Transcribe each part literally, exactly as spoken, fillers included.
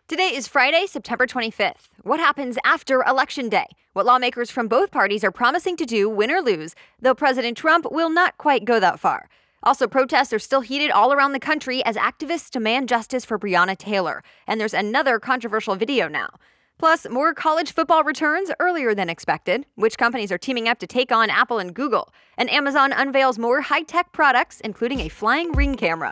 Today is Friday, September twenty-fifth. What happens after Election Day? What lawmakers from both parties are promising to do, win or lose, though President Trump will not quite go that far. Also, protests are still heated all around the country as activists demand justice for Breonna Taylor. And there's another controversial video now. Plus, more college football returns earlier than expected. Which companies are teaming up to take on Apple and Google? And Amazon unveils more high-tech products, including a flying ring camera.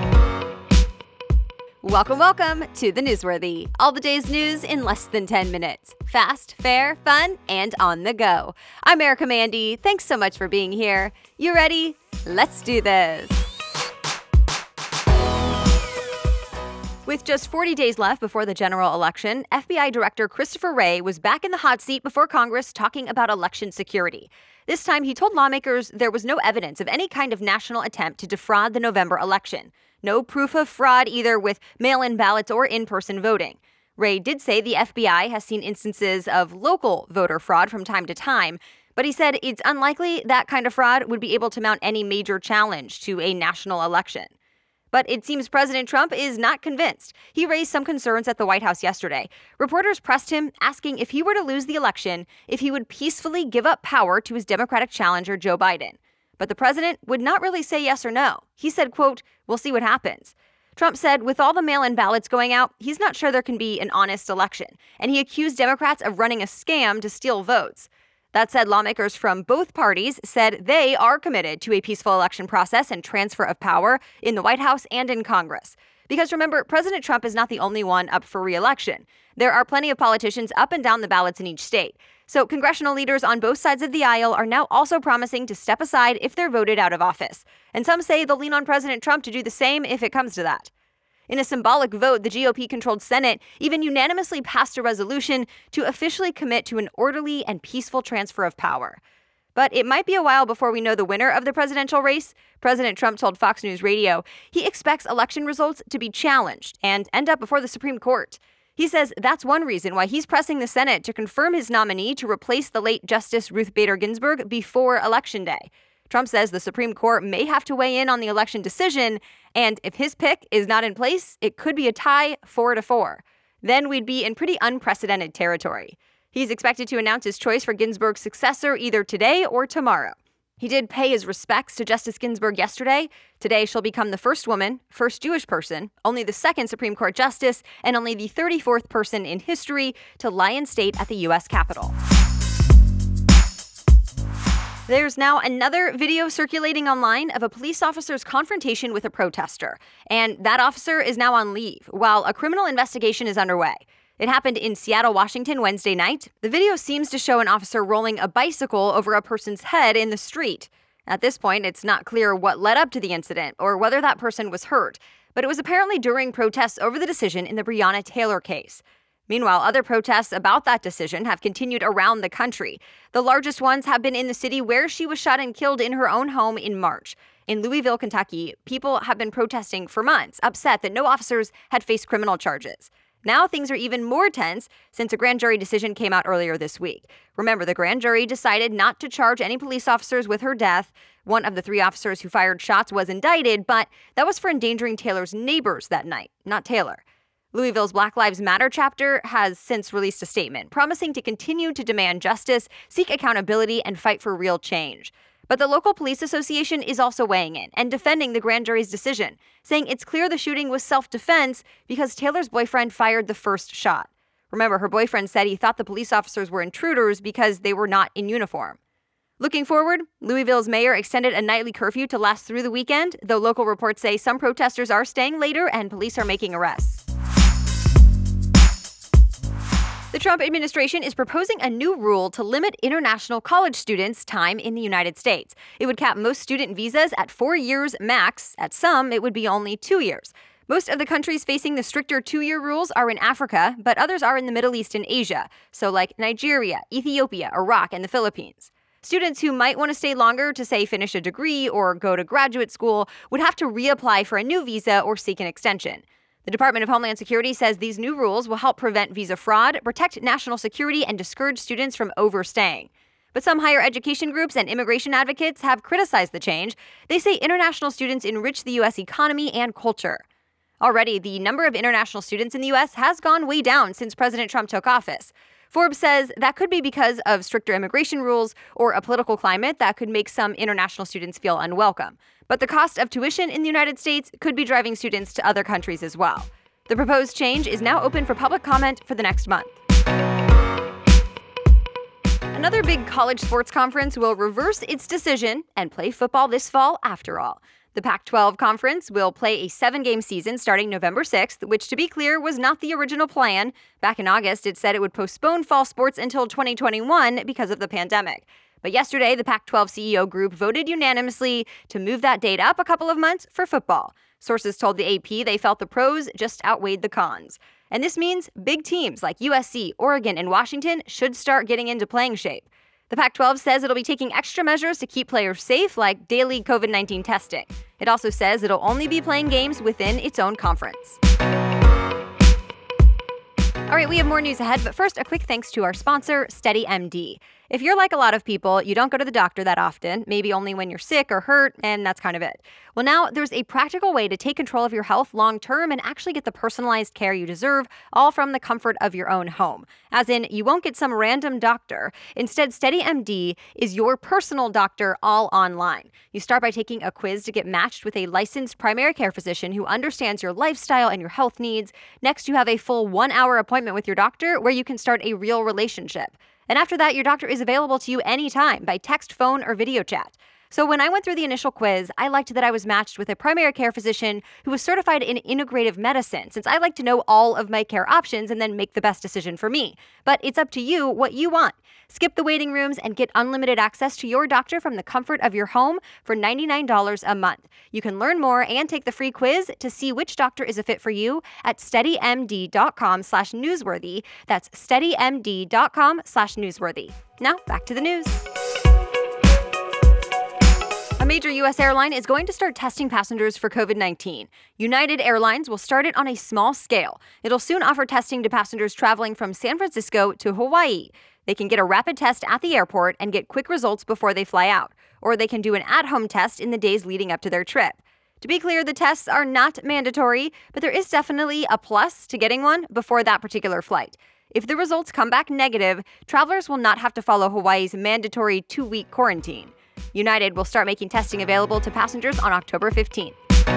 Welcome, welcome to the Newsworthy. All the day's news in less than ten minutes. Fast, fair, fun, and on the go. I'm Erica Mandy. Thanks so much for being here. You ready? Let's do this. With just forty days left before the general election, F B I Director Christopher Wray was back in the hot seat before Congress talking about election security. This time, he told lawmakers there was no evidence of any kind of national attempt to defraud the November election. No proof of fraud either with mail-in ballots or in-person voting. Wray did say the F B I has seen instances of local voter fraud from time to time, but he said it's unlikely that kind of fraud would be able to mount any major challenge to a national election. But it seems President Trump is not convinced. He raised some concerns at the White House yesterday. Reporters pressed him, asking if he were to lose the election, if he would peacefully give up power to his Democratic challenger, Joe Biden. But the president would not really say yes or no. He said, quote, "We'll see what happens." Trump said with all the mail-in ballots going out, he's not sure there can be an honest election, and he accused Democrats of running a scam to steal votes. That said, lawmakers from both parties said they are committed to a peaceful election process and transfer of power in the White House and in Congress. Because remember, President Trump is not the only one up for re-election. There are plenty of politicians up and down the ballots in each state. So congressional leaders on both sides of the aisle are now also promising to step aside if they're voted out of office. And some say they'll lean on President Trump to do the same if it comes to that. In a symbolic vote, the G O P-controlled Senate even unanimously passed a resolution to officially commit to an orderly and peaceful transfer of power. But it might be a while before we know the winner of the presidential race. President Trump told Fox News Radio he expects election results to be challenged and end up before the Supreme Court. He says that's one reason why he's pressing the Senate to confirm his nominee to replace the late Justice Ruth Bader Ginsburg before Election Day. Trump says the Supreme Court may have to weigh in on the election decision, and if his pick is not in place, it could be a tie four to four. Then we'd be in pretty unprecedented territory. He's expected to announce his choice for Ginsburg's successor either today or tomorrow. He did pay his respects to Justice Ginsburg yesterday. Today, she'll become the first woman, first Jewish person, only the second Supreme Court justice, and only the thirty-fourth person in history to lie in state at the U S Capitol. There's now another video circulating online of a police officer's confrontation with a protester, and that officer is now on leave while a criminal investigation is underway. It happened in Seattle, Washington, Wednesday night. The video seems to show an officer rolling a bicycle over a person's head in the street. At this point, it's not clear what led up to the incident or whether that person was hurt, but it was apparently during protests over the decision in the Breonna Taylor case. Meanwhile, other protests about that decision have continued around the country. The largest ones have been in the city where she was shot and killed in her own home in March. In Louisville, Kentucky, people have been protesting for months, upset that no officers had faced criminal charges. Now things are even more tense since a grand jury decision came out earlier this week. Remember, the grand jury decided not to charge any police officers with her death. One of the three officers who fired shots was indicted, but that was for endangering Taylor's neighbors that night, not Taylor. Louisville's Black Lives Matter chapter has since released a statement promising to continue to demand justice, seek accountability, and fight for real change. But the local police association is also weighing in and defending the grand jury's decision, saying it's clear the shooting was self-defense because Taylor's boyfriend fired the first shot. Remember, her boyfriend said he thought the police officers were intruders because they were not in uniform. Looking forward, Louisville's mayor extended a nightly curfew to last through the weekend, though local reports say some protesters are staying later and police are making arrests. The Trump administration is proposing a new rule to limit international college students' time in the United States. It would cap most student visas at four years max. At some, it would be only two years. Most of the countries facing the stricter two-year rules are in Africa, but others are in the Middle East and Asia, so like Nigeria, Ethiopia, Iraq, and the Philippines. Students who might want to stay longer to, say, finish a degree or go to graduate school would have to reapply for a new visa or seek an extension. The Department of Homeland Security says these new rules will help prevent visa fraud, protect national security, and discourage students from overstaying. But some higher education groups and immigration advocates have criticized the change. They say international students enrich the U S economy and culture. Already, the number of international students in the U S has gone way down since President Trump took office. Forbes says that could be because of stricter immigration rules or a political climate that could make some international students feel unwelcome. But the cost of tuition in the United States could be driving students to other countries as well. The proposed change is now open for public comment for the next month. Another big college sports conference will reverse its decision and play football this fall after all. The Pac twelve conference will play a seven-game season starting November sixth, which, to be clear, was not the original plan. Back in August, it said it would postpone fall sports until twenty twenty-one because of the pandemic. But yesterday, the Pac twelve C E O group voted unanimously to move that date up a couple of months for football. Sources told the A P they felt the pros just outweighed the cons. And this means big teams like U S C, Oregon, and Washington should start getting into playing shape. The Pac twelve says it'll be taking extra measures to keep players safe, like daily covid nineteen testing. It also says it'll only be playing games within its own conference. All right, we have more news ahead, but first, a quick thanks to our sponsor, SteadyMD. If you're like a lot of people, you don't go to the doctor that often, maybe only when you're sick or hurt, and that's kind of it. Well, now there's a practical way to take control of your health long term and actually get the personalized care you deserve, all from the comfort of your own home. As in, you won't get some random doctor. Instead, SteadyMD is your personal doctor all online. You start by taking a quiz to get matched with a licensed primary care physician who understands your lifestyle and your health needs. Next, you have a full one-hour appointment with your doctor where you can start a real relationship. And after that, your doctor is available to you anytime by text, phone, or video chat. So when I went through the initial quiz, I liked that I was matched with a primary care physician who was certified in integrative medicine, since I like to know all of my care options and then make the best decision for me. But it's up to you what you want. Skip the waiting rooms and get unlimited access to your doctor from the comfort of your home for ninety-nine dollars a month. You can learn more and take the free quiz to see which doctor is a fit for you at steadymd.com slash newsworthy. That's steadymd.com slash newsworthy. Now, back to the news. A major U S airline is going to start testing passengers for covid nineteen. United Airlines will start it on a small scale. It'll soon offer testing to passengers traveling from San Francisco to Hawaii. They can get a rapid test at the airport and get quick results before they fly out, or they can do an at-home test in the days leading up to their trip. To be clear, the tests are not mandatory, but there is definitely a plus to getting one before that particular flight. If the results come back negative, travelers will not have to follow Hawaii's mandatory two-week quarantine. United will start making testing available to passengers on October fifteenth.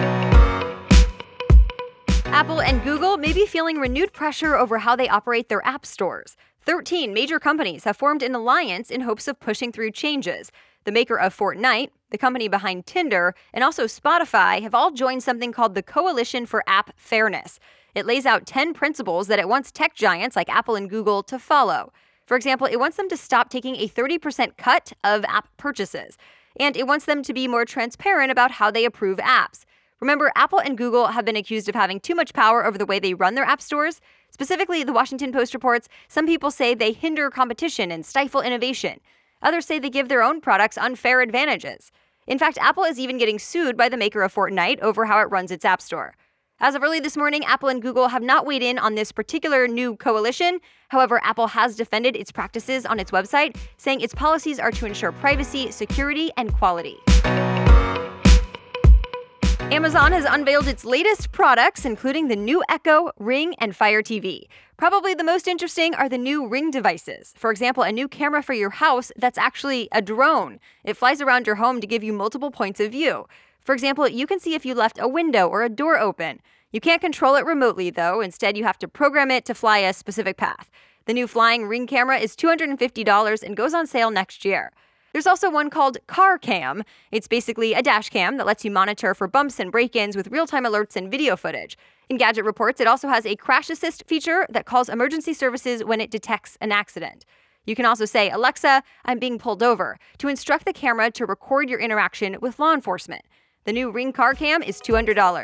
Apple and Google may be feeling renewed pressure over how they operate their app stores. Thirteen major companies have formed an alliance in hopes of pushing through changes. The maker of Fortnite, the company behind Tinder, and also Spotify have all joined something called the Coalition for App Fairness. It lays out ten principles that it wants tech giants like Apple and Google to follow. For example, it wants them to stop taking a thirty percent cut of app purchases, and it wants them to be more transparent about how they approve apps. Remember, Apple and Google have been accused of having too much power over the way they run their app stores. Specifically, the Washington Post reports some people say they hinder competition and stifle innovation. Others say they give their own products unfair advantages. In fact, Apple is even getting sued by the maker of Fortnite over how it runs its app store. As of early this morning, Apple and Google have not weighed in on this particular new coalition. However, Apple has defended its practices on its website, saying its policies are to ensure privacy, security, and quality. Amazon has unveiled its latest products, including the new Echo, Ring, and Fire T V. Probably the most interesting are the new Ring devices. For example, a new camera for your house that's actually a drone. It flies around your home to give you multiple points of view. For example, you can see if you left a window or a door open. You can't control it remotely, though. Instead, you have to program it to fly a specific path. The new flying Ring camera is two hundred fifty dollars and goes on sale next year. There's also one called Car Cam. It's basically a dash cam that lets you monitor for bumps and break-ins with real-time alerts and video footage. In Gadget Reports, it also has a crash assist feature that calls emergency services when it detects an accident. You can also say, "Alexa, I'm being pulled over," to instruct the camera to record your interaction with law enforcement. The new Ring Car Cam is two hundred dollars.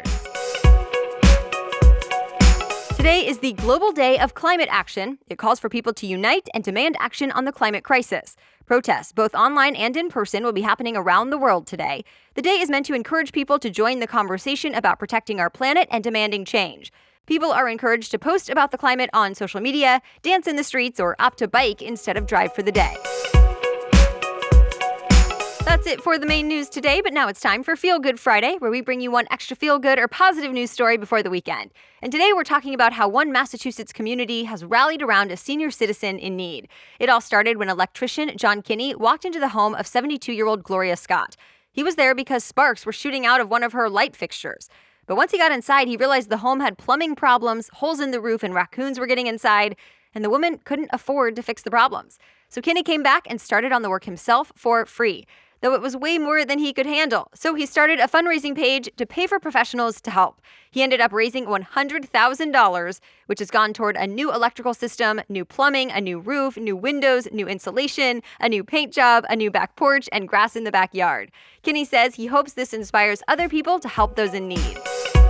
Today is the Global Day of Climate Action. It calls for people to unite and demand action on the climate crisis. Protests, both online and in person, will be happening around the world today. The day is meant to encourage people to join the conversation about protecting our planet and demanding change. People are encouraged to post about the climate on social media, dance in the streets, or opt to bike instead of drive for the day. That's it for the main news today, but now it's time for Feel Good Friday, where we bring you one extra feel good or positive news story before the weekend. And today we're talking about how one Massachusetts community has rallied around a senior citizen in need. It all started when electrician John Kinney walked into the home of seventy-two-year-old Gloria Scott. He was there because sparks were shooting out of one of her light fixtures. But once he got inside, he realized the home had plumbing problems, holes in the roof, and raccoons were getting inside, and the woman couldn't afford to fix the problems. So Kinney came back and started on the work himself for free, though it was way more than he could handle. So he started a fundraising page to pay for professionals to help. He ended up raising one hundred thousand dollars, which has gone toward a new electrical system, new plumbing, a new roof, new windows, new insulation, a new paint job, a new back porch, and grass in the backyard. Kinney says he hopes this inspires other people to help those in need.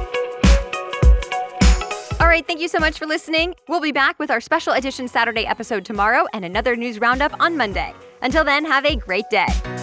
All right, thank you so much for listening. We'll be back with our special edition Saturday episode tomorrow and another news roundup on Monday. Until then, have a great day.